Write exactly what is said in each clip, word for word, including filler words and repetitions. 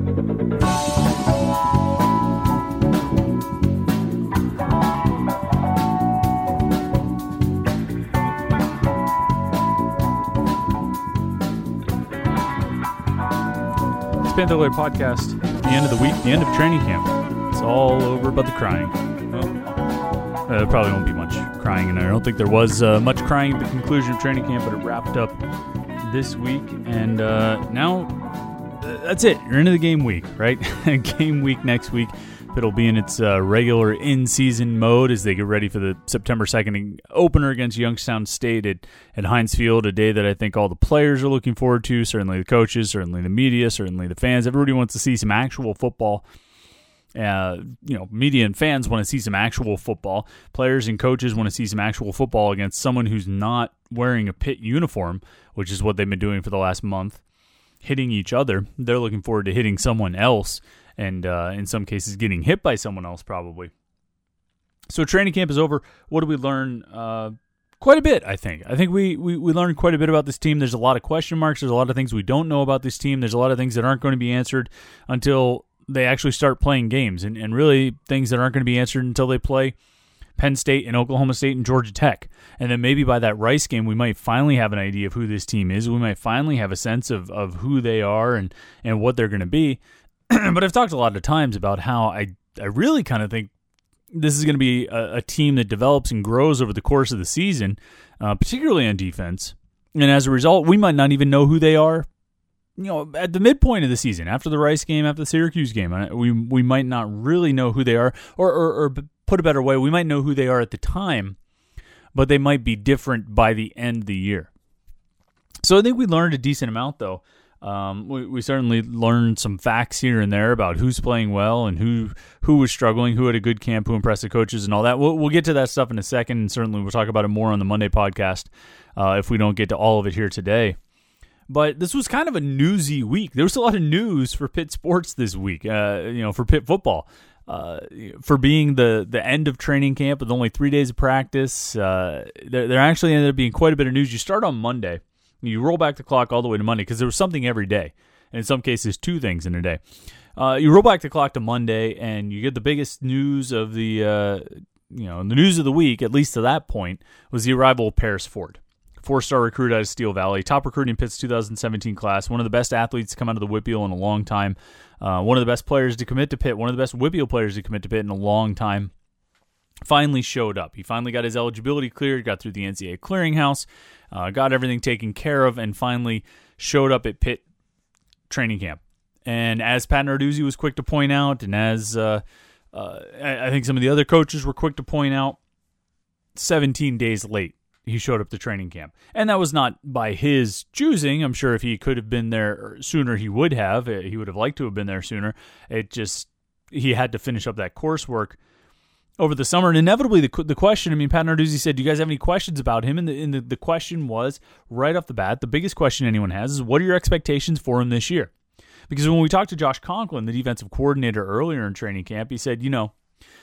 Panther Lair Podcast, the end of the week, the end of training camp. It's all over but the crying. Well, uh, there probably won't be much crying in there. I don't think there was uh, much crying at the conclusion of training camp, but it wrapped up this week. And uh, now, uh, that's it. You're into the game week, right? Game week next week. It'll be in its uh, regular in-season mode as they get ready for the September second opener against Youngstown State at, at Heinz Field, a day that I think all the players are looking forward to, certainly the coaches, certainly the media, certainly the fans. Everybody wants to see some actual football. Uh, you know, media and fans want to see some actual football. Players and coaches want to see some actual football against someone who's not wearing a Pitt uniform, which is what they've been doing for the last month, hitting each other. They're looking forward to hitting someone else. And uh, in some cases, getting hit by someone else probably. So training camp is over. What did we learn? Uh, quite a bit, I think. I think we, we, we learned quite a bit about this team. There's a lot of question marks. There's a lot of things we don't know about this team. There's a lot of things that aren't going to be answered until they actually start playing games. And, and really things that aren't going to be answered until they play Penn State and Oklahoma State and Georgia Tech. And then maybe by that Rice game, we might finally have an idea of who this team is. We might finally have a sense of, of who they are and, and what they're going to be. But I've talked a lot of times about how I, I really kind of think this is going to be a, a team that develops and grows over the course of the season, uh, particularly on defense. And as a result, we might not even know who they are, you know, at the midpoint of the season, after the Rice game, after the Syracuse game. We we might not really know who they are, or, or, or put a better way, we might know who they are at the time, but they might be different by the end of the year. So I think we learned a decent amount, though. Um, we, we certainly learned some facts here and there about who's playing well and who who was struggling, who had a good camp, who impressed the coaches and all that. We'll, we'll get to that stuff in a second, and certainly we'll talk about it more on the Monday podcast uh, if we don't get to all of it here today. But this was kind of a newsy week. There was a lot of news for Pitt sports this week, uh, you know, for Pitt football. Uh, for being the, the end of training camp with only three days of practice, uh, there, there actually ended up being quite a bit of news. You start on Monday. You roll back the clock all the way to Monday because there was something every day, and in some cases two things in a day. Uh, you roll back the clock to Monday, and you get the biggest news of the, uh, you know, the news of the week, at least to that point, was the arrival of Paris Ford, four-star recruit out of Steel Valley, top recruit in Pitt's two thousand seventeen class, one of the best athletes to come out of the Whippeal in a long time, uh, one of the best players to commit to Pitt, one of the best Whippeal players to commit to Pitt in a long time. Finally showed up. He finally got his eligibility cleared, got through the N C double A clearinghouse, uh, got everything taken care of, and finally showed up at Pitt training camp. And as Pat Narduzzi was quick to point out, and as uh, uh, I think some of the other coaches were quick to point out, seventeen days late, he showed up to training camp. And that was not by his choosing. I'm sure if he could have been there sooner, he would have. He would have liked to have been there sooner. It just, he had to finish up that coursework over the summer. And inevitably, the the question, I mean, Pat Narduzzi said, do you guys have any questions about him? And the, and the, the question was, right off the bat, the biggest question anyone has is, what are your expectations for him this year? Because when we talked to Josh Conklin, the defensive coordinator, earlier in training camp, he said, you know,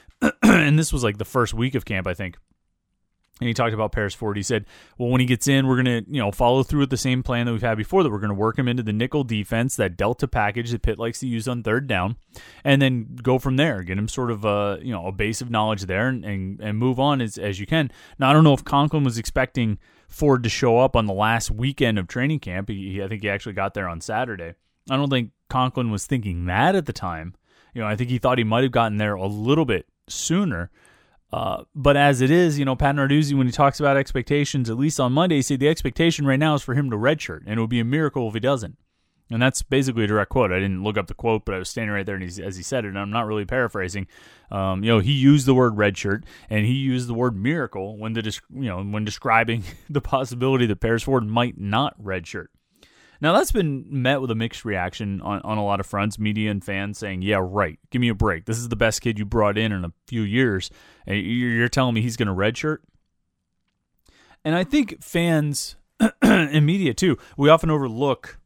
and this was like the first week of camp, I think, and he talked about Paris Ford. He said, well, when he gets in, we're going to, you know, follow through with the same plan that we've had before, that we're going to work him into the nickel defense, that Delta package that Pitt likes to use on third down, and then go from there, get him sort of a, you know, a base of knowledge there, and, and, and move on as, as you can. Now, I don't know if Conklin was expecting Ford to show up on the last weekend of training camp. He, he, I think he actually got there on Saturday. I don't think Conklin was thinking that at the time. You know, I think he thought he might have gotten there a little bit sooner. Uh, but as it is, you know, Pat Narduzzi, when he talks about expectations, at least on Monday, he said the expectation right now is for him to redshirt, and it would be a miracle if he doesn't. And that's basically a direct quote. I didn't look up the quote, but I was standing right there and he's, as he said it, and I'm not really paraphrasing. Um, you know, he used the word redshirt, and he used the word miracle when the you know when describing the possibility that Paris Ford might not redshirt. Now, that's been met with a mixed reaction on, on a lot of fronts, media and fans saying, yeah, right, give me a break. This is the best kid you brought in in a few years. And you're telling me he's going to redshirt? And I think fans and media, too, we often overlook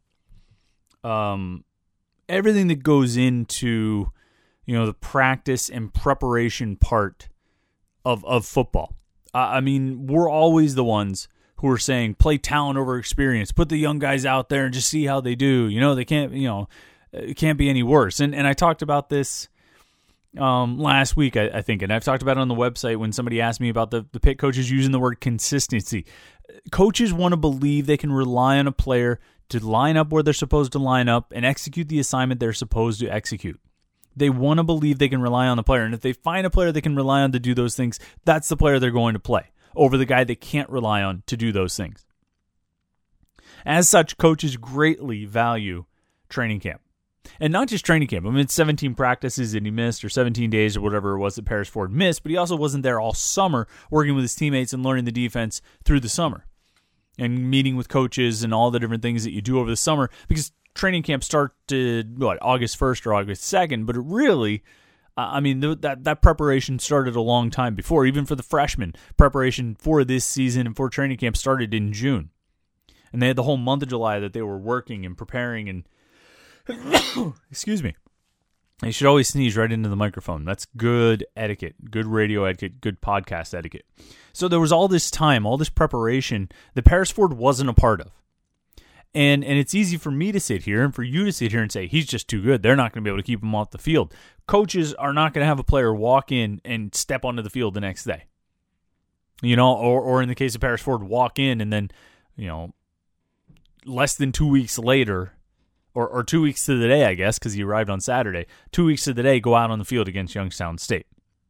um, everything that goes into, you know, the practice and preparation part of, of football. Uh, I mean, we're always the ones who are saying play talent over experience, put the young guys out there and just see how they do. You know, they can't, you know, it can't be any worse. And and I talked about this um, last week, I, I think, and I've talked about it on the website when somebody asked me about the, the Pitt coaches using the word consistency. Coaches want to believe they can rely on a player to line up where they're supposed to line up and execute the assignment they're supposed to execute. They want to believe they can rely on the player, and if they find a player they can rely on to do those things, that's the player they're going to play over the guy they can't rely on to do those things. As such, coaches greatly value training camp. And not just training camp. I mean, it's seventeen practices that he missed, or seventeen days, or whatever it was that Paris Ford missed, but he also wasn't there all summer working with his teammates and learning the defense through the summer and meeting with coaches and all the different things that you do over the summer, because training camp started, what, August first or August second, but it really, uh, I mean, th- that, that preparation started a long time before. Even for the freshmen, preparation for this season and for training camp started in June. And they had the whole month of July that they were working and preparing and excuse me. You should always sneeze right into the microphone. That's good etiquette, good radio etiquette, good podcast etiquette. So there was all this time, all this preparation that Paris Ford wasn't a part of. And and it's easy for me to sit here and for you to sit here and say, he's just too good. They're not going to be able to keep him off the field. Coaches are not going to have a player walk in and step onto the field the next day. You know, or or in the case of Paris Ford, walk in and then, you know, less than two weeks later, Or, or two weeks to the day, I guess, because he arrived on Saturday. Two weeks to the day, go out on the field against Youngstown State.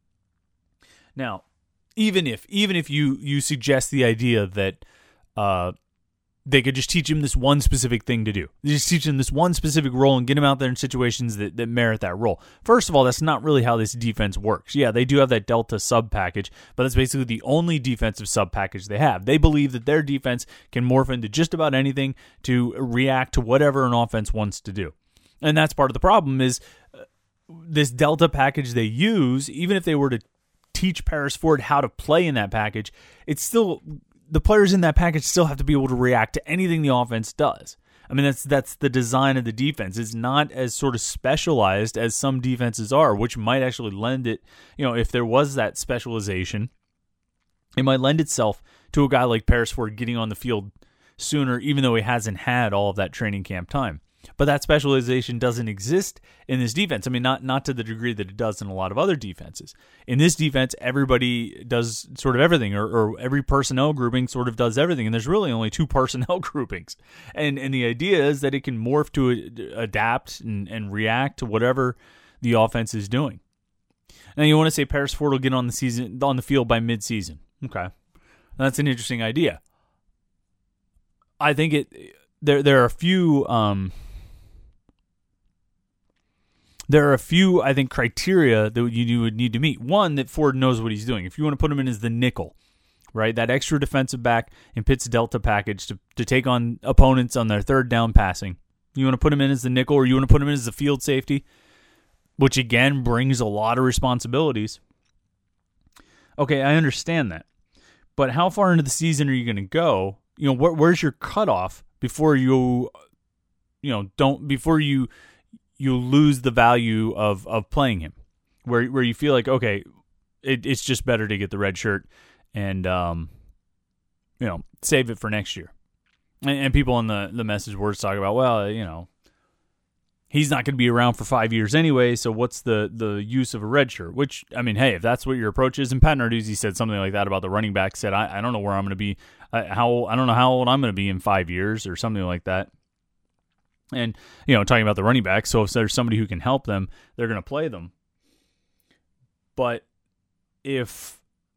Now, even if even if you you suggest the idea that uh, they could just teach him this one specific thing to do, they just teach him this one specific role and get him out there in situations that, that merit that role. First of all, that's not really how this defense works. Yeah, they do have that Delta sub package, but that's basically the only defensive sub package they have. They believe that their defense can morph into just about anything to react to whatever an offense wants to do. And that's part of the problem is uh, this Delta package they use, even if they were to teach Paris Ford how to play in that package, it's still, the players in that package still have to be able to react to anything the offense does. I mean, that's that's the design of the defense. It's not as sort of specialized as some defenses are, which might actually lend it, you know, if there was that specialization, it might lend itself to a guy like Paris Ford getting on the field sooner, even though he hasn't had all of that training camp time. But that specialization doesn't exist in this defense. I mean, not not to the degree that it does in a lot of other defenses. In this defense, everybody does sort of everything, or, or every personnel grouping sort of does everything, and there's really only two personnel groupings. And and the idea is that it can morph to a, adapt and, and react to whatever the offense is doing. Now, you want to say Paris Ford will get on the season on the field by midseason. Okay, that's an interesting idea. I think it there there are a few. Um, There are a few, I think, criteria that you would need to meet. One, that Ford knows what he's doing. If you want to put him in as the nickel, right, that extra defensive back in Pitt's Delta package to, to take on opponents on their third down passing, you want to put him in as the nickel, or you want to put him in as the field safety, which, again, brings a lot of responsibilities. Okay, I understand that. But how far into the season are you going to go? You know, where, where's your cutoff before you, you know, don't, before you... you lose the value of, of playing him, where where you feel like, okay, it, it's just better to get the red shirt and, um, you know, save it for next year. And, and people in the, the message boards talk about, well, you know, he's not going to be around for five years anyway, so what's the, the use of a red shirt? Which, I mean, hey, if that's what your approach is, and Pat Narduzzi said something like that about the running back, said, I, I don't know where I'm going to be, I, how I don't know how old I'm going to be in five years or something like that. And, you know, talking about the running back, so if there's somebody who can help them, they're going to play them. But if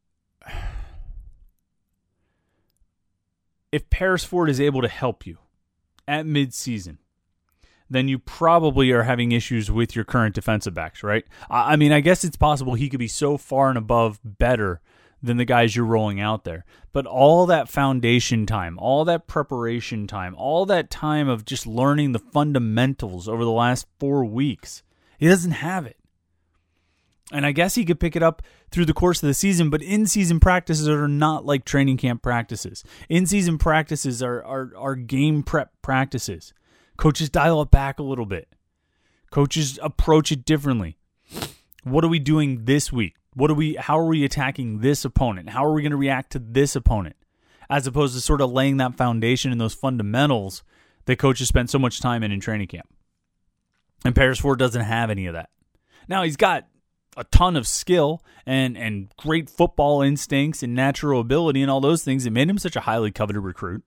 if Paris Ford is able to help you at midseason, then you probably are having issues with your current defensive backs, right? I mean, I guess it's possible he could be so far and above better than the guys you're rolling out there. But all that foundation time, all that preparation time, all that time of just learning the fundamentals over the last four weeks, he doesn't have it. And I guess he could pick it up through the course of the season, but in-season practices are not like training camp practices. In-season practices are, are, are game prep practices. Coaches dial it back a little bit. Coaches approach it differently. What are we doing this week? What are we? How are we attacking this opponent? How are we going to react to this opponent? As opposed to sort of laying that foundation and those fundamentals that coaches spent so much time in in training camp. And Paris Ford doesn't have any of that. Now, he's got a ton of skill and, and great football instincts and natural ability and all those things that made him such a highly coveted recruit.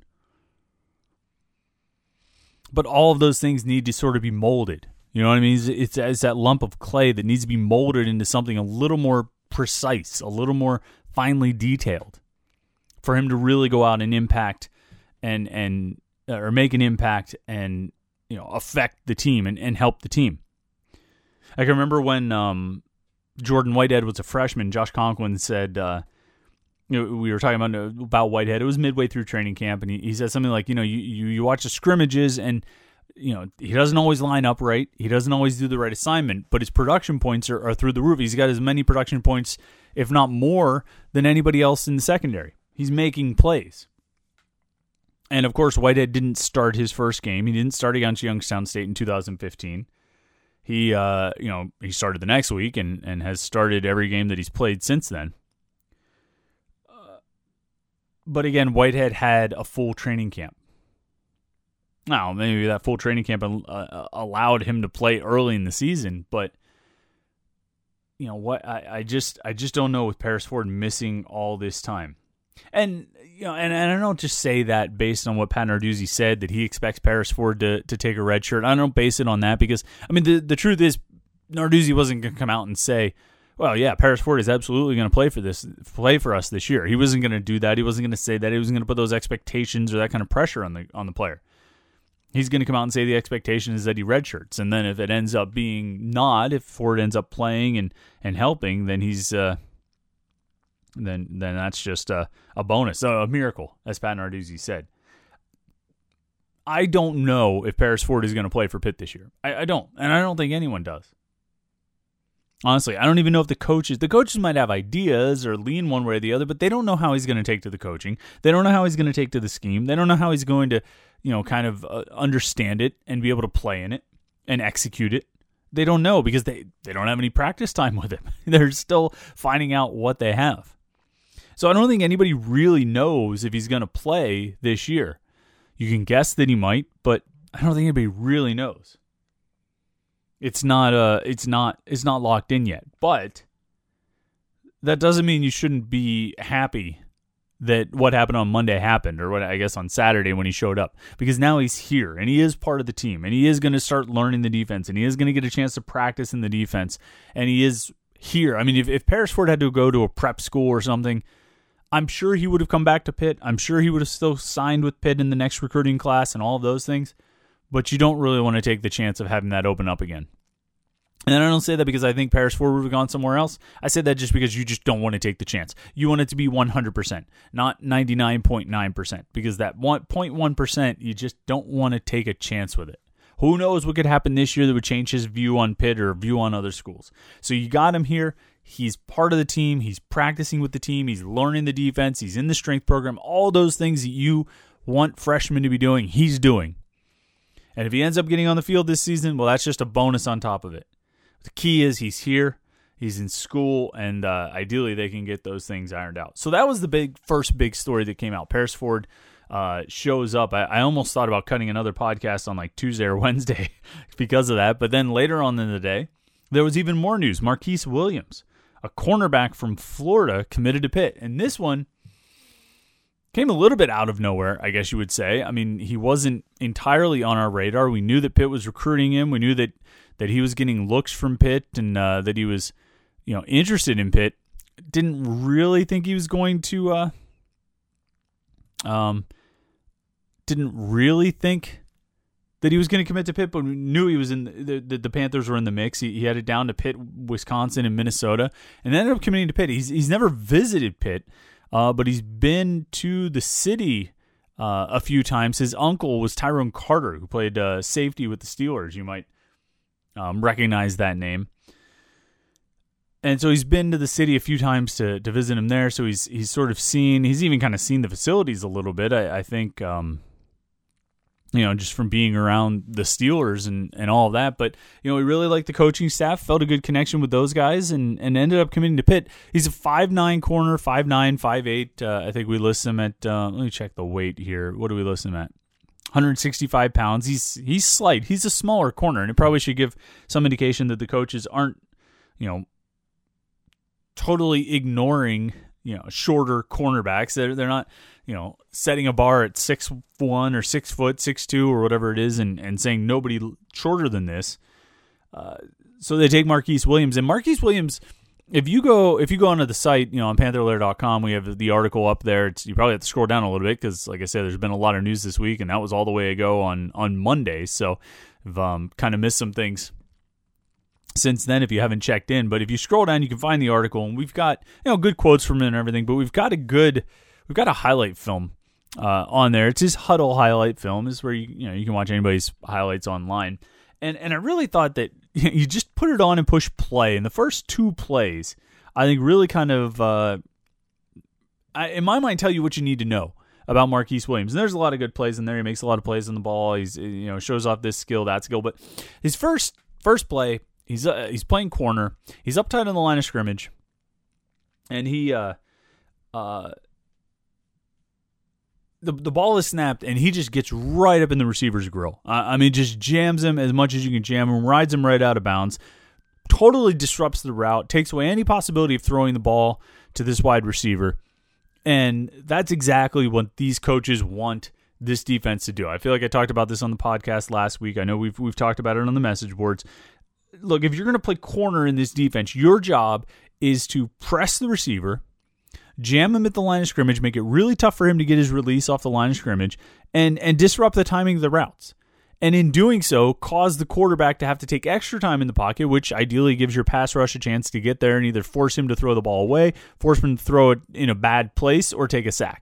But all of those things need to sort of be molded. You know what I mean? It's, it's, it's that lump of clay that needs to be molded into something a little more precise, a little more finely detailed for him to really go out and impact and, and or make an impact and, you know, affect the team and, and help the team. I can remember when um, Jordan Whitehead was a freshman, Josh Conklin said, uh, you know, we were talking about about Whitehead. It was midway through training camp, and he, he said something like, you know, you, you, you watch the scrimmages, and, you know, he doesn't always line up right. He doesn't always do the right assignment, but his production points are, are through the roof. He's got as many production points, if not more, than anybody else in the secondary. He's making plays. And, of course, Whitehead didn't start his first game. He didn't start against Youngstown State in two thousand fifteen. He, uh, you know, he started the next week and, and has started every game that he's played since then. Uh, but again, Whitehead had a full training camp. Now, maybe that full training camp uh, allowed him to play early in the season, but you know what? I, I just, I just don't know with Paris Ford missing all this time. And you know, and, and I don't just say that based on what Pat Narduzzi said, that he expects Paris Ford to, to take a red shirt. I don't base it on that because, I mean, the, the truth is Narduzzi wasn't going to come out and say, well, yeah, Paris Ford is absolutely going to play for this, play for us this year. He wasn't going to do that. He wasn't going to say that. He wasn't going to put those expectations or that kind of pressure on the on the player. He's going to come out and say the expectation is that he redshirts. And then if it ends up being not, if Ford ends up playing and, and helping, then he's... Uh, then then that's just a, a bonus, a miracle, as Pat Narduzzi said. I don't know if Paris Ford is going to play for Pitt this year. I, I don't, and I don't think anyone does. Honestly, I don't even know if the coaches, the coaches might have ideas or lean one way or the other, but they don't know how he's going to take to the coaching. They don't know how he's going to take to the scheme. They don't know how he's going to, you know, kind of uh, understand it and be able to play in it and execute it. They don't know because they, they don't have any practice time with him. They're still finding out what they have. So I don't think anybody really knows if he's going to play this year. You can guess that he might, but I don't think anybody really knows. It's not uh it's not it's not locked in yet. But that doesn't mean you shouldn't be happy that what happened on Monday happened, or what I guess on Saturday when he showed up, because now he's here and he is part of the team and he is going to start learning the defense and he is going to get a chance to practice in the defense and he is here. I mean, if, if Paris Ford had to go to a prep school or something, I'm sure he would have come back to Pitt. I'm sure he would have still signed with Pitt in the next recruiting class and all of those things. But you don't really want to take the chance of having that open up again. And I don't say that because I think Paris Ford would have gone somewhere else. I say that just because you just don't want to take the chance. You want it to be one hundred percent, not ninety-nine point nine percent. Because that one point one percent, you just don't want to take a chance with it. Who knows what could happen this year that would change his view on Pitt or view on other schools. So you got him here. He's part of the team. He's practicing with the team. He's learning the defense. He's in the strength program. All those things that you want freshmen to be doing, he's doing. And if he ends up getting on the field this season, well, that's just a bonus on top of it. The key is he's here, he's in school, and uh, ideally they can get those things ironed out. So that was the big first big story that came out. Paris Ford uh, shows up. I, I almost thought about cutting another podcast on like Tuesday or Wednesday because of that. But then later on in the day, there was even more news. Marquise Williams, a cornerback from Florida, committed to Pitt. And this one came a little bit out of nowhere, I guess you would say. I mean, he wasn't entirely on our radar. We knew that Pitt was recruiting him. We knew that, that he was getting looks from Pitt and uh, that he was, you know, interested in Pitt. Didn't really think he was going to, uh, um, didn't really think that he was going to commit to Pitt, but we knew he was in the, the, the Panthers were in the mix. He, he had it down to Pitt, Wisconsin, and Minnesota, and ended up committing to Pitt. He's he's never visited Pitt, uh, but he's been to the city uh, a few times. His uncle was Tyrone Carter, who played uh, safety with the Steelers. You might um, recognize that name. And so he's been to the city a few times to, to visit him there. So he's he's sort of seen, he's even kind of seen the facilities a little bit. I, I think. Um, You know, just from being around the Steelers and, and all of that. But, you know, we really liked the coaching staff, felt a good connection with those guys, and, and ended up committing to Pitt. He's a five nine corner, five nine, five eight. Uh, I think we list him at, uh, let me check the weight here. What do we list him at? hundred sixty-five pounds. He's he's slight. He's a smaller corner, and it probably should give some indication that the coaches aren't, you know, totally ignoring, you know, shorter cornerbacks. They're they're not, you know, setting a bar at six one or six foot, six two or whatever it is, and, and saying nobody shorter than this. Uh, so they take Marquise Williams, and Marquise Williams. If you go if you go onto the site, you know, on panther lair dot com, we have the article up there. It's, you probably have to scroll down a little bit because, like I said, there's been a lot of news this week, and that was all the way ago on, on Monday. So I've um, kind of missed some things since then if you haven't checked in. But if you scroll down, you can find the article, and we've got, you know, good quotes from it and everything. But we've got a good we've got a highlight film uh, on there. It's his Huddle highlight film. This is where you you know you can watch anybody's highlights online. And and I really thought that you just put it on and push play. And the first two plays, I think, really kind of, uh, I, in my mind, tell you what you need to know about Marquise Williams. And there's a lot of good plays in there. He makes a lot of plays on the ball. He's, you know, shows off this skill, that skill. But his first first play, he's uh, he's playing corner. He's up tight on the line of scrimmage, and he uh uh. The the ball is snapped, and he just gets right up in the receiver's grill. Uh, I mean, just jams him as much as you can jam him, rides him right out of bounds, totally disrupts the route, takes away any possibility of throwing the ball to this wide receiver. And that's exactly what these coaches want this defense to do. I feel like I talked about this on the podcast last week. I know we've we've talked about it on the message boards. Look, if you're going to play corner in this defense, your job is to press the receiver, jam him at the line of scrimmage, make it really tough for him to get his release off the line of scrimmage, and and disrupt the timing of the routes. And in doing so, cause the quarterback to have to take extra time in the pocket, which ideally gives your pass rush a chance to get there and either force him to throw the ball away, force him to throw it in a bad place, or take a sack.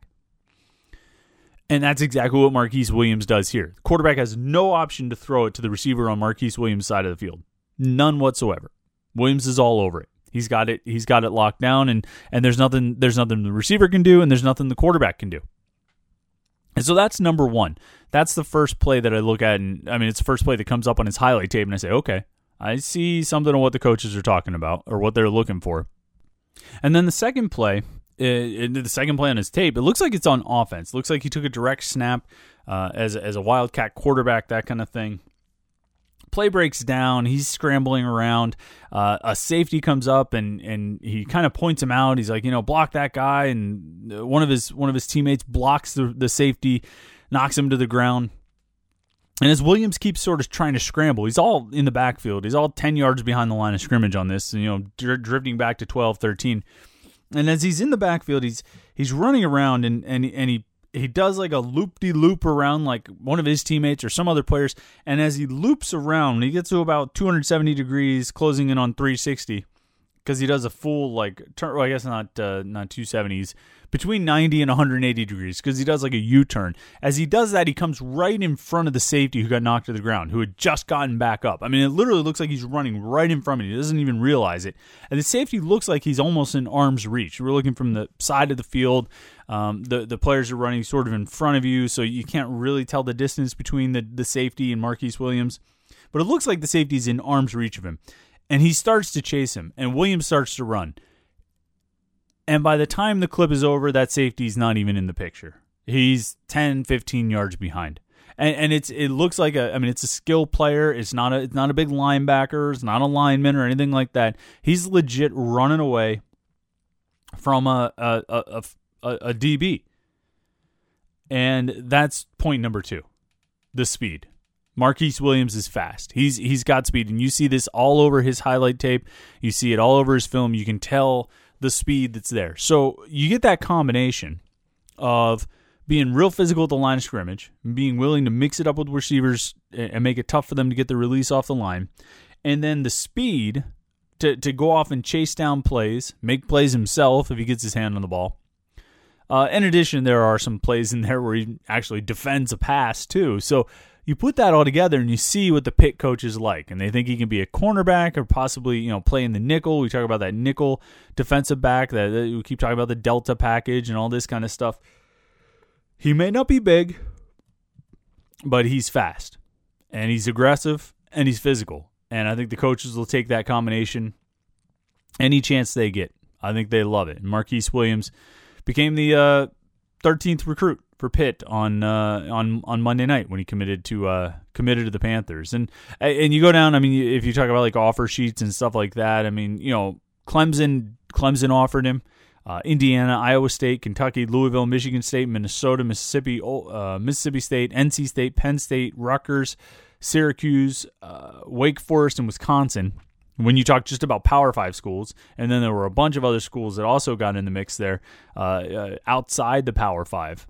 And that's exactly what Marquise Williams does here. The quarterback has no option to throw it to the receiver on Marquise Williams' side of the field. None whatsoever. Williams is all over it. He's got it. He's got it locked down, and and there's nothing. There's nothing the receiver can do, and there's nothing the quarterback can do. And so that's number one. That's the first play that I look at, and I mean it's the first play that comes up on his highlight tape, and I say, okay, I see something of what the coaches are talking about or what they're looking for. And then the second play, uh, the second play on his tape, it looks like it's on offense. It looks like he took a direct snap uh, as as a Wildcat quarterback, that kind of thing. Play breaks down. He's scrambling around. Uh, a safety comes up and and he kind of points him out. He's like, you know, block that guy. And one of his one of his teammates blocks the the safety, knocks him to the ground. And as Williams keeps sort of trying to scramble, he's all in the backfield. He's all ten yards behind the line of scrimmage on this, you know, dr- drifting back to twelve, thirteen. And as he's in the backfield, he's he's running around and and and he. He does like a loop-de-loop around like one of his teammates or some other players. And as he loops around, he gets to about two hundred seventy degrees, closing in on three sixty. Because he does a full like turn. Well, I guess not uh, not two seventies, between ninety and one hundred eighty degrees. Because he does like a U-turn. As he does that, he comes right in front of the safety who got knocked to the ground, who had just gotten back up. I mean, it literally looks like he's running right in front of him. He doesn't even realize it. And the safety looks like he's almost in arm's reach. We're looking from the side of the field. Um, the the players are running sort of in front of you, so you can't really tell the distance between the, the safety and Marquise Williams. But it looks like the safety's in arm's reach of him. And he starts to chase him, and Williams starts to run. And by the time the clip is over, that safety's not even in the picture. He's ten, fifteen yards behind. And and it's it looks like a I mean it's a skill player. It's not a it's not a big linebacker, it's not a lineman or anything like that. He's legit running away from a a a, a, a D B. And that's point number two. The speed. Marquise Williams is fast. He's he's got speed, and you see this all over his highlight tape. You see it all over his film. You can tell the speed that's there. So you get that combination of being real physical at the line of scrimmage, being willing to mix it up with receivers and make it tough for them to get the release off the line, and then the speed to, to go off and chase down plays, make plays himself if he gets his hand on the ball. Uh, in addition, there are some plays in there where he actually defends a pass too. So you put that all together and you see what the Pitt coaches like, and they think he can be a cornerback or possibly, you know, play in the nickel. We talk about that nickel defensive back. That we keep talking about the Delta package and all this kind of stuff. He may not be big, but he's fast, and he's aggressive, and he's physical. And I think the coaches will take that combination any chance they get. I think they love it. And Marquise Williams became the uh, thirteenth recruit for Pitt on uh, on on Monday night when he committed to uh, committed to the Panthers. And and you go down, I mean, if you talk about like offer sheets and stuff like that, I mean, you know, Clemson Clemson offered him, uh, Indiana, Iowa State, Kentucky, Louisville, Michigan State, Minnesota, Mississippi, uh, Mississippi State, N C State, Penn State, Rutgers, Syracuse, uh, Wake Forest, and Wisconsin. When you talk just about Power Five schools, and then there were a bunch of other schools that also got in the mix there uh, uh, outside the Power Five.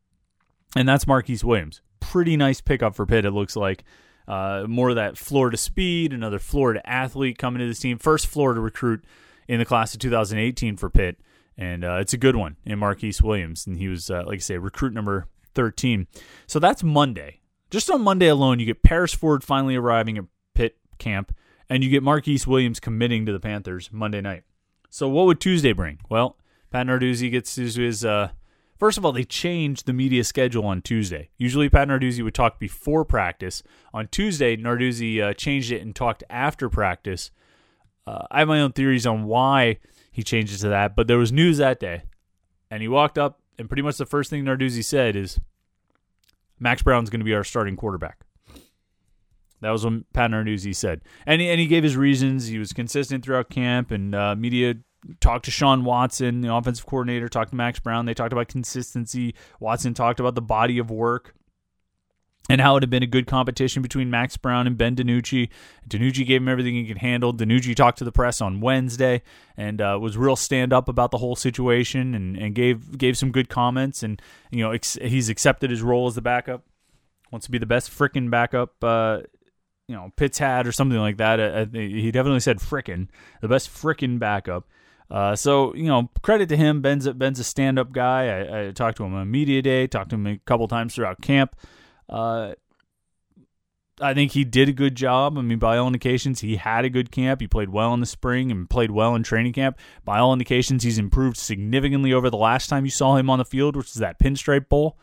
And that's Marquise Williams. Pretty nice pickup for Pitt, it looks like. Uh, more of that Florida speed, another Florida athlete coming to this team. First Florida recruit in the class of two thousand eighteen for Pitt. And uh, it's a good one in Marquise Williams. And he was, uh, like I say, recruit number thirteen. So that's Monday. Just on Monday alone, you get Paris Ford finally arriving at Pitt camp, and you get Marquise Williams committing to the Panthers Monday night. So what would Tuesday bring? Well, Pat Narduzzi gets to his... Uh, First of all, they changed the media schedule on Tuesday. Usually Pat Narduzzi would talk before practice. On Tuesday, Narduzzi uh, changed it and talked after practice. Uh, I have my own theories on why he changed it to that, but there was news that day. And he walked up, and pretty much the first thing Narduzzi said is, Max Brown's going to be our starting quarterback. That was what Pat Narduzzi said. And he, and he gave his reasons. He was consistent throughout camp, and uh, media talked to Sean Watson, the offensive coordinator, talked to Max Brown. They talked about consistency. Watson talked about the body of work and how it had been a good competition between Max Brown and Ben DiNucci. DiNucci gave him everything he could handle. DiNucci talked to the press on Wednesday and uh, was real stand-up about the whole situation and, and gave gave some good comments. And you know, ex- he's accepted his role as the backup. Wants to be the best frickin' backup uh, you know, Pitt's had or something like that. Uh, he definitely said frickin', the best frickin' backup. Uh, so, you know, credit to him. Ben's a, Ben's a stand-up guy. I, I talked to him on media day, talked to him a couple times throughout camp. Uh, I think he did a good job. I mean, by all indications, he had a good camp. He played well in the spring and played well in training camp. By all indications, he's improved significantly over the last time you saw him on the field, which is that Pinstripe Bowl.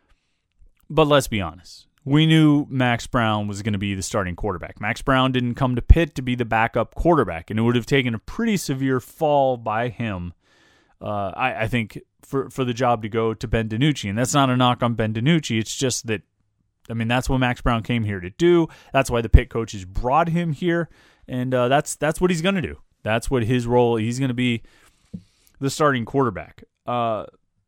But let's be honest. We knew Max Brown was going to be the starting quarterback. Max Brown didn't come to Pitt to be the backup quarterback, and it would have taken a pretty severe fall by him, uh, I, I think, for, for the job to go to Ben DiNucci. And that's not a knock on Ben DiNucci. It's just that, I mean, that's what Max Brown came here to do. That's why the Pitt coaches brought him here, and uh, that's that's what he's going to do. That's what his role. He's going to be the starting quarterback. Uh,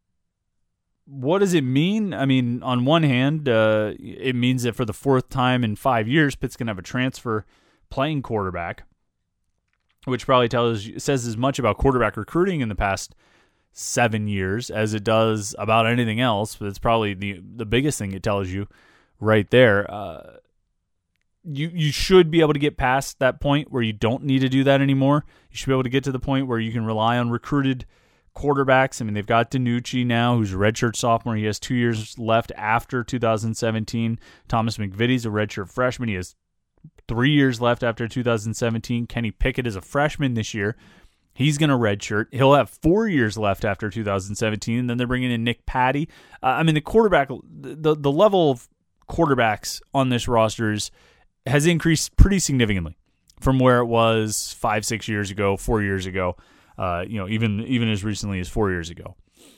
What does it mean? I mean, on one hand, uh, it means that for the fourth time in five years, Pitt's going to have a transfer playing quarterback, which probably tells says as much about quarterback recruiting in the past seven years as it does about anything else. But it's probably the the biggest thing it tells you right there. Uh, you you should be able to get past that point where you don't need to do that anymore. You should be able to get to the point where you can rely on recruited quarterbacks. I mean, they've got DiNucci now, who's a redshirt sophomore. He has two years left after two thousand seventeen. Thomas McVitie's a redshirt freshman. He has three years left after two thousand seventeen. Kenny Pickett is a freshman this year. He's going to redshirt. He'll have four years left after two thousand seventeen. And then they're bringing in Nick Patty. Uh, I mean, the quarterback, the the level of quarterbacks on this roster is, has increased pretty significantly from where it was five, six years ago, four years ago. Uh, you know, even even as recently as four years ago.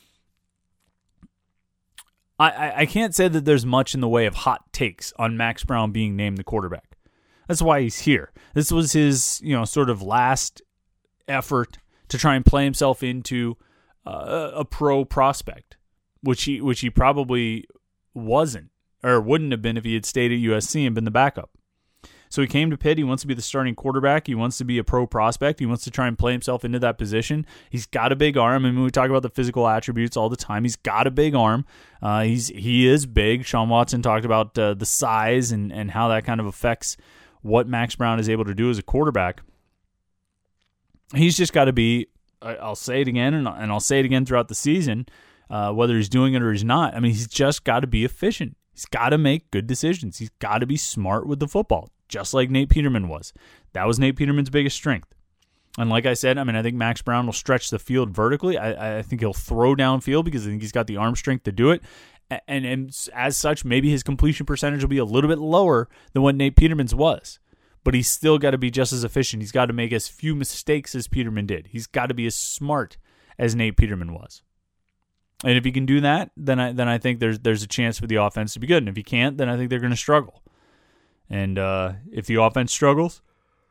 I, I, I can't say that there's much in the way of hot takes on Max Brown being named the quarterback. That's why he's here. This was his, you know, sort of last effort to try and play himself into uh, a pro prospect, which he which he probably wasn't or wouldn't have been if he had stayed at U S C and been the backup. So he came to Pitt. He wants to be the starting quarterback. He wants to be a pro prospect. He wants to try and play himself into that position. He's got a big arm. I mean, we talk about the physical attributes all the time. He's got a big arm. Uh, he's he is big. Sean Watson talked about uh, the size and, and how that kind of affects what Max Brown is able to do as a quarterback. He's just got to be, I'll say it again, and, and I'll say it again throughout the season, uh, whether he's doing it or he's not. I mean, he's just got to be efficient. He's got to make good decisions. He's got to be smart with the football, just like Nate Peterman was. That was Nate Peterman's biggest strength. And like I said, I mean, I think Max Brown will stretch the field vertically. I, I think he'll throw downfield because I think he's got the arm strength to do it. And, and as such, maybe his completion percentage will be a little bit lower than what Nate Peterman's was. But he's still got to be just as efficient. He's got to make as few mistakes as Peterman did. He's got to be as smart as Nate Peterman was. And if he can do that, then I then I think there's there's a chance for the offense to be good. And if he can't, then I think they're going to struggle. And uh, if the offense struggles,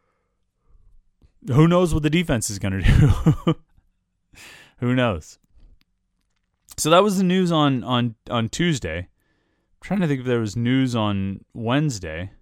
who knows what the defense is going to do? Who knows? So that was the news on, on, on Tuesday. I'm trying to think if there was news on Wednesday.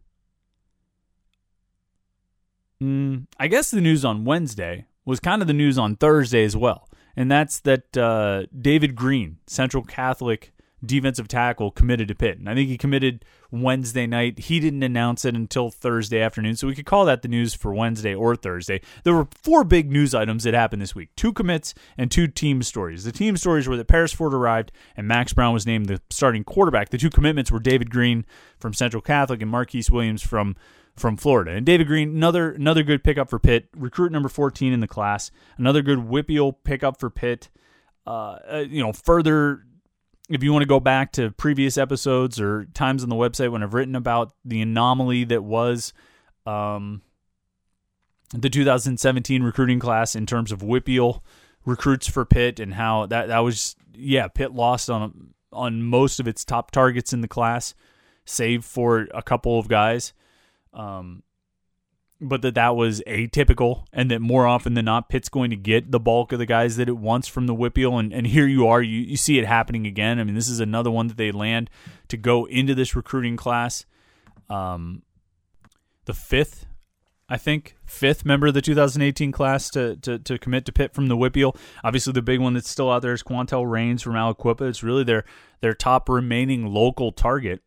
Mm, I guess the news on Wednesday was kind of the news on Thursday as well. And that's that uh, David Green, Central Catholic defensive tackle, committed to Pitt. And I think he committed Wednesday night. He didn't announce it until Thursday afternoon, so we could call that the news for Wednesday or Thursday. There were four big news items that happened this week, two commits and two team stories. The team stories were that Paris Ford arrived and Max Brown was named the starting quarterback. The two commitments were David Green from Central Catholic and Marquise Williams from from Florida. And David Green, another another good pickup for Pitt, recruit number fourteen in the class, another good Whippeal pickup for Pitt. Uh, uh, you know, further, if you want to go back to previous episodes or times on the website when I've written about the anomaly that was um, the two thousand seventeen recruiting class in terms of Whippeal recruits for Pitt and how that, that was, yeah, Pitt lost on on most of its top targets in the class, save for a couple of guys. Um, but that that was atypical, and that more often than not, Pitt's going to get the bulk of the guys that it wants from the Whippeal, and, and here you are, you, you see it happening again. I mean, this is another one that they land to go into this recruiting class. Um, the fifth, I think, fifth member of the two thousand eighteen class to, to, to commit to Pitt from the Whippeal. Obviously, the big one that's still out there is Quantel Rains from Aliquippa. It's really their, their top remaining local target.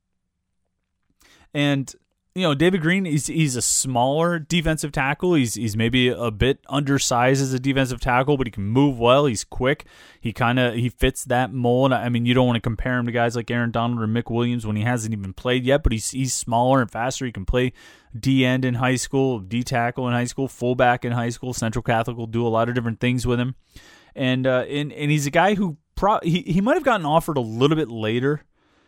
And you know, David Green, he's he's a smaller defensive tackle. He's he's maybe a bit undersized as a defensive tackle, but he can move well. He's quick. He kind of he fits that mold. I mean, you don't want to compare him to guys like Aaron Donald or Mick Williams when he hasn't even played yet, but he's he's smaller and faster. He can play D end in high school, D tackle in high school, fullback in high school. Central Catholic will do a lot of different things with him, and uh, and and he's a guy who pro- he he might have gotten offered a little bit later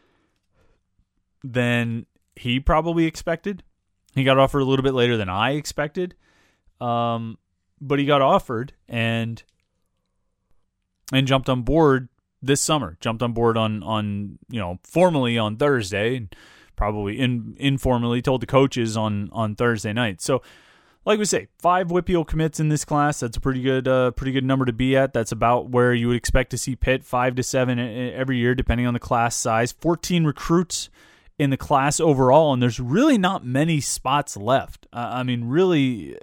than he probably expected. He got offered a little bit later than I expected. Um, but he got offered and and jumped on board this summer. Jumped on board on, on you know, formally on Thursday, and probably in, informally told the coaches on, on Thursday night. So, like we say, five Whippeal commits in this class. That's a pretty good uh, pretty good number to be at. That's about where you would expect to see Pitt, five to seven every year, depending on the class size. fourteen recruits in the class overall, and there's really not many spots left. Uh, I mean, really,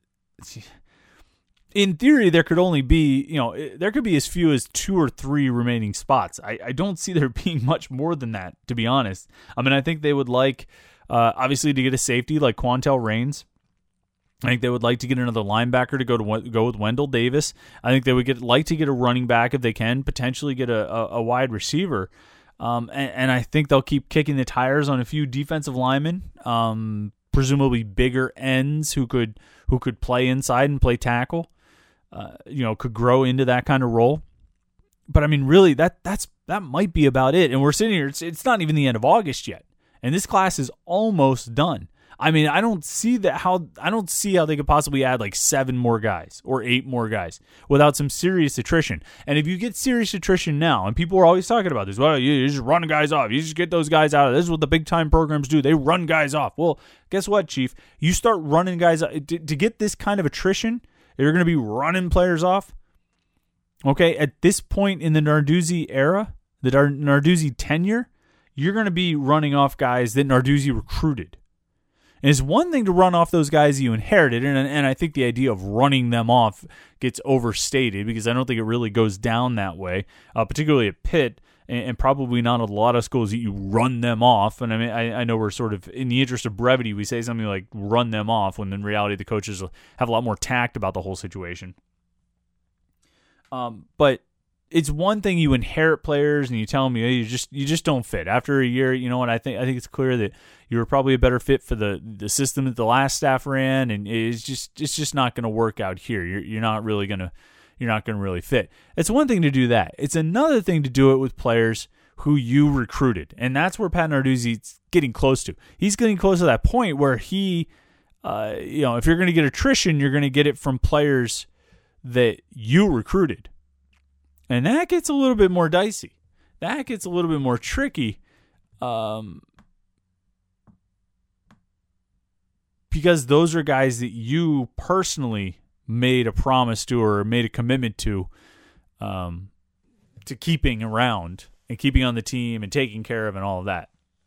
in theory, there could only be, you know, there could be as few as two or three remaining spots. I, I don't see there being much more than that, to be honest. I mean, I think they would like, uh, obviously, to get a safety like Quantel Rains. I think they would like to get another linebacker to go to go with Wendell Davis. I think they would get like to get a running back if they can, potentially get a, a, a wide receiver. Um, and, and I think they'll keep kicking the tires on a few defensive linemen, um, presumably bigger ends who could who could play inside and play tackle, uh, you know, could grow into that kind of role. But I mean, really, that that's that might be about it. And we're sitting here; it's it's not even the end of August yet, and this class is almost done. I mean, I don't see that how I don't see how they could possibly add like seven more guys or eight more guys without some serious attrition. And if you get serious attrition now, and people are always talking about this, well, you just run guys off. You just get those guys out of this is what the big time programs do. They run guys off. Well, guess what, Chief? You start running guys to, to get this kind of attrition. You're going to be running players off. Okay, at this point in the Narduzzi era, the Narduzzi tenure, you're going to be running off guys that Narduzzi recruited. And it's one thing to run off those guys you inherited, and and I think the idea of running them off gets overstated because I don't think it really goes down that way, uh, particularly at Pitt, and, and probably not a lot of schools that you run them off. And I mean, I, I know we're sort of, in the interest of brevity, we say something like run them off, when in reality the coaches have a lot more tact about the whole situation. Um, but it's one thing you inherit players and you tell them, hey, you just you just don't fit. After a year, you know what, I think I think it's clear that you were probably a better fit for the, the system that the last staff ran, and it's just it's just not going to work out here. You're you're not really gonna you're not gonna really fit. It's one thing to do that. It's another thing to do it with players who you recruited, and that's where Pat Narduzzi's getting close to. He's getting close to that point where he, uh, you know, if you're going to get attrition, you're going to get it from players that you recruited. And that gets a little bit more dicey. That gets a little bit more tricky. Um, because those are guys that you personally made a promise to or made a commitment to, um, to keeping around and keeping on the team and taking care of and all of that.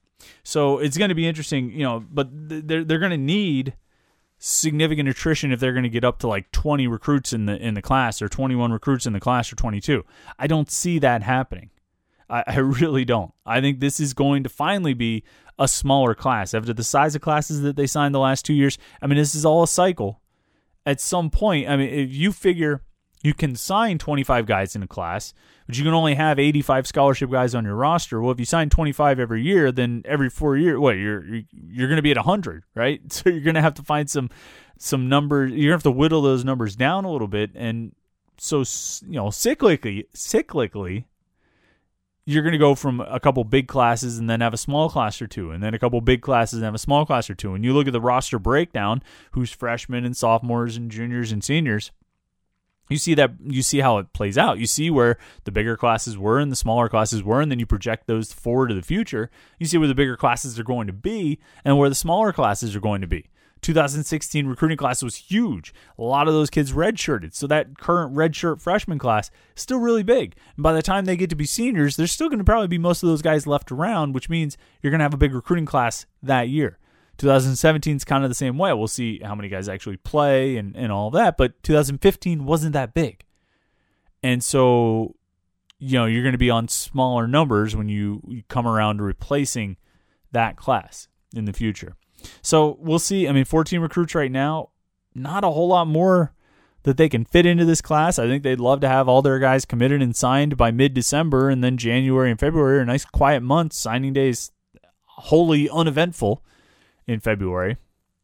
So it's going to be interesting, you know, but they're, they're going to need significant attrition if they're going to get up to like twenty recruits in the in the class or twenty-one recruits in the class or twenty-two. I don't see that happening. I, I really don't. I think this is going to finally be a smaller class. After the size of classes that they signed the last two years, I mean, this is all a cycle. At some point, I mean, if you figure you can sign twenty-five guys in a class, but you can only have eighty-five scholarship guys on your roster. Well, if you sign twenty-five every year, then every four years, what you're you're going to be at one hundred, right? So you're going to have to find some some numbers. You're going to have to whittle those numbers down a little bit, and so you know, cyclically, cyclically, you're going to go from a couple big classes and then have a small class or two, and then a couple big classes and have a small class or two. And you look at the roster breakdown, who's freshmen and sophomores and juniors and seniors. You see that you see how it plays out. You see where the bigger classes were and the smaller classes were, and then you project those forward to the future. You see where the bigger classes are going to be and where the smaller classes are going to be. two thousand sixteen recruiting class was huge. A lot of those kids redshirted, so that current redshirt freshman class is still really big. And by the time they get to be seniors, there's still going to probably be most of those guys left around, which means you're going to have a big recruiting class that year. twenty seventeen is kind of the same way. We'll see how many guys actually play and, and all that, but two thousand fifteen wasn't that big. And so, you know, you're going to be on smaller numbers when you, you come around to replacing that class in the future. So we'll see. I mean, fourteen recruits right now, not a whole lot more that they can fit into this class. I think they'd love to have all their guys committed and signed by mid-December, and then January and February are nice quiet months. Signing days wholly uneventful in February.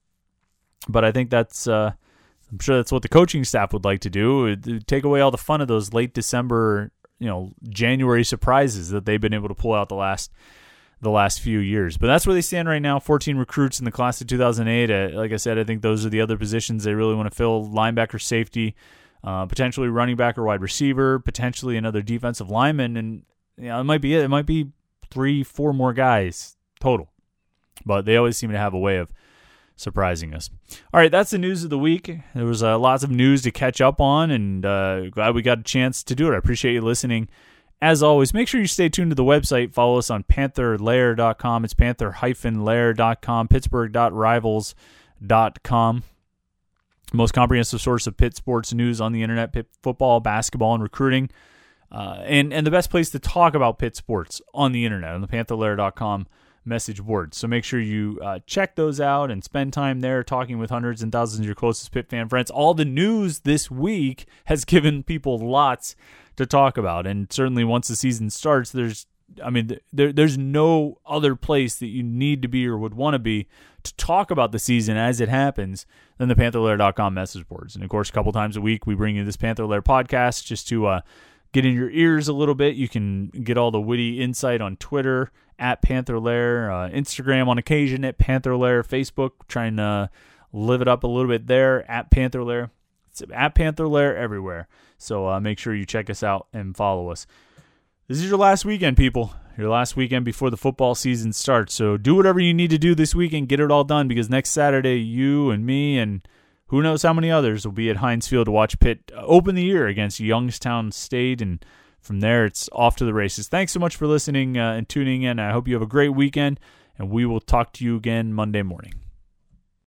But I think that's, uh, I'm sure that's what the coaching staff would like to do. It'd take away all the fun of those late December, you know, January surprises that they've been able to pull out the last the last few years. But that's where they stand right now. fourteen recruits in the class of two thousand eight. Uh, like I said, I think those are the other positions they really want to fill. Linebacker, safety, uh, potentially running back or wide receiver, potentially another defensive lineman. And you know, it might be it. It might be three, four more guys total. But they always seem to have a way of surprising us. All right, that's the news of the week. There was uh, lots of news to catch up on, and uh, glad we got a chance to do it. I appreciate you listening. As always, make sure you stay tuned to the website. Follow us on panther lair dot com. It's panther lair dot com, pittsburgh dot rivals dot com. Most comprehensive source of Pitt sports news on the internet, Pitt football, basketball, and recruiting. Uh, and, and the best place to talk about Pitt sports on the internet, on the panther lair dot com message board. So make sure you uh, check those out and spend time there talking with hundreds and thousands of your closest Pitt fan friends. All the news this week has given people lots to talk about, and certainly once the season starts, there's I mean there there's no other place that you need to be or would want to be to talk about the season as it happens than the panther lair dot com message boards. And of course, a couple times a week we bring you this Panther Lair podcast just to uh, get in your ears a little bit. You can get all the witty insight on Twitter at Panther Lair, uh, Instagram on occasion at Panther Lair, Facebook trying to live it up a little bit there at Panther Lair. It's at Panther Lair everywhere. So uh, make sure you check us out and follow us. This is your last weekend, people. Your last weekend before the football season starts. So do whatever you need to do this weekend. Get it all done, because next Saturday, you and me and who knows how many others will be at Heinz Field to watch Pitt open the year against Youngstown State. And from there, it's off to the races. Thanks so much for listening uh, and tuning in. I hope you have a great weekend, and we will talk to you again Monday morning.